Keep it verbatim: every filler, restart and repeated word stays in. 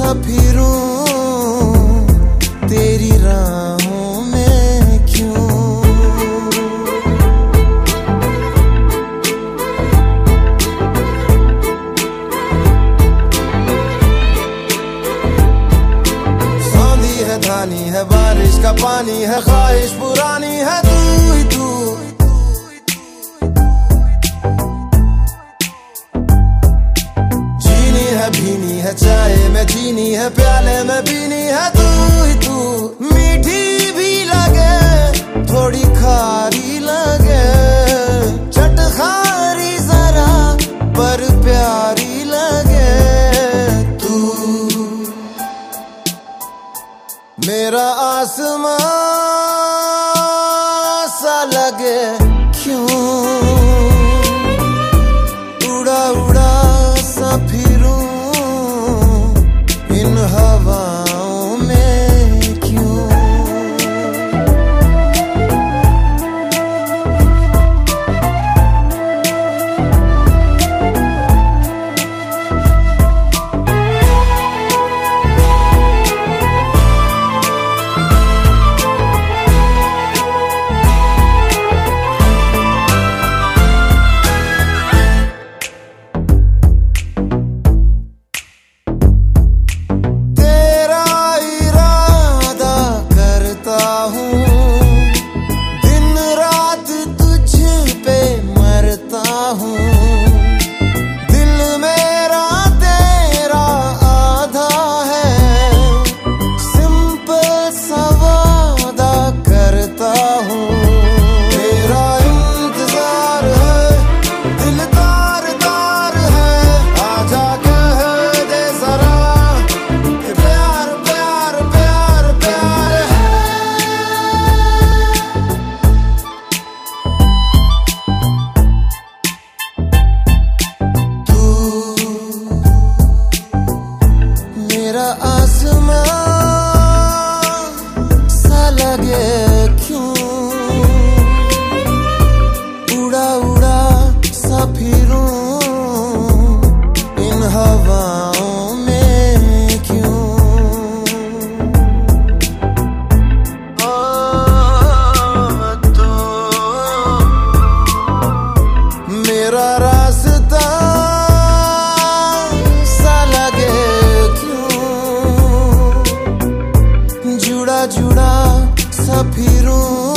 सा फिरूं तेरी राहों में क्यों। सौंधी है धानी है बारिश का पानी है ख्वाहिश पुरानी है तू ही तू। जीनी है भीनी है चाय में चीनी है प्याले में पीनी है तू ही तू। मीठी भी लगे थोड़ी खारी लगे चटखारी जरा पर प्यारी लगे तू। मेरा आसमां सा लगे क्यों उड़ा उड़ा सा फिरूं इन हवाओं में क्यों। मेरा आसमां सा लगे क्यों उड़ा उड़ा सा फिरूं इन हवाओं में क्यों। आ, तो मेरा रास्ता जुड़ा जुड़ा सा फिरूं